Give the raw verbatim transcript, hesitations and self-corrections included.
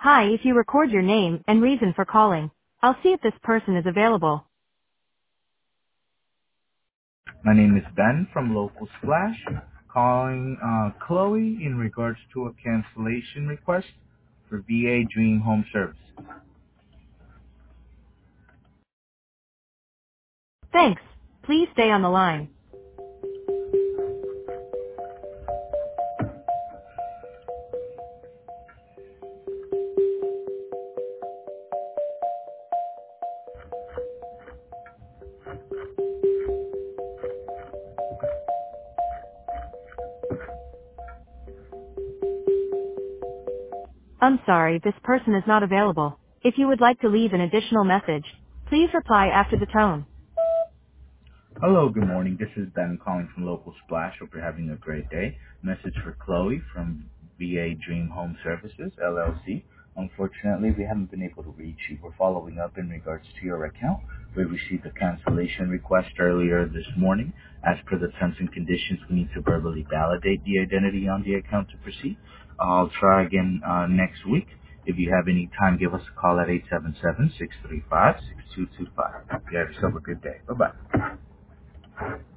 Hi, if you record your name and reason for calling, I'll see if this person is available. My name is Ben from Local Splash, calling uh, Chloe in regards to a cancellation request for V A Dream Home Service. Thanks. Please stay on the line. I'm sorry, this person is not available. If you would like to leave an additional message, please reply after the tone. Hello, good morning. This is Ben calling from Local Splash. Hope you're having a great day. Message for Chloe from V A Dream Home Services, L L C. Unfortunately, we haven't been able to reach you. We're following up in regards to your account. We received a cancellation request earlier this morning. As per the terms and conditions, we need to verbally validate the identity on the account to proceed. I'll try again uh, next week. If you have any time, give us a call at eight seven seven, six three five, six two two five. You have yourself a good day. Bye-bye.